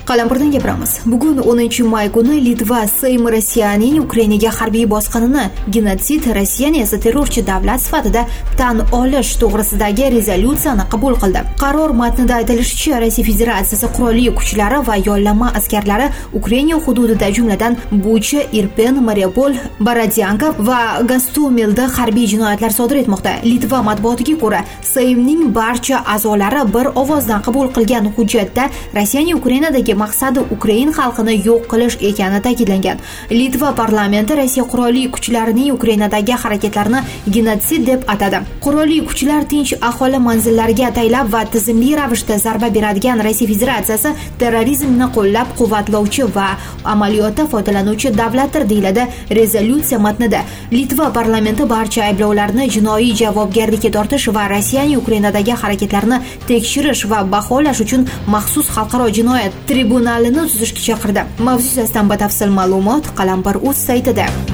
Qalampirdan gapiramiz. Bugun 10-may kuni Litva Seymi Rossiyaning Ukrainaga harbiy bosqinini genotsid, Rossiyani esa terrorchi davlat sifatida tan olish to'g'risidagi rezolyutsiyani qabul qildi. Qaror matnida aytilishicha, Rossiya Federatsiyasi qurolli kuchlari va yollanma askarlari Ukraina hududida, jumladan Bucha, Irpen, Mariupol, Borodyanka va Gostomelda harbiy jinoyatlar sodir etmoqda. Litva matbuotiga ko'ra, Seymning barcha a'zolari bir ovozdan qabul qilgan hujjatda Rossiyaning Ukrainadagi maqsadi Ukrain xalqini yo'q qilish ekani ta'kidlangan. Litva parlamenti Rossiya qurolli kuchlarining Ukrainadagi harakatlarini genotsid deb atadi. Qurolli kuchlar tinch aholi manzillariga ataylab va tizimli ravishda zarba beradigan Rossiya Federatsiyasi terrorizmni qo'llab-quvvatlovchi va amaliyotda foydalanuvchi davlatdir, deyiladi rezolyutsiya matnida. Litva parlamenti barcha ayblovlarni jinoiy javobgarlikka tortish va Rossiyaning Ukrainadagi harakatlarini tekshirish va baholash uchun maxsus xalqaro jinoyat tribunalini tuzishga chaqirdi. Mavzu yuzasidan batafsil ma'lumot Qalampir.uz saytida.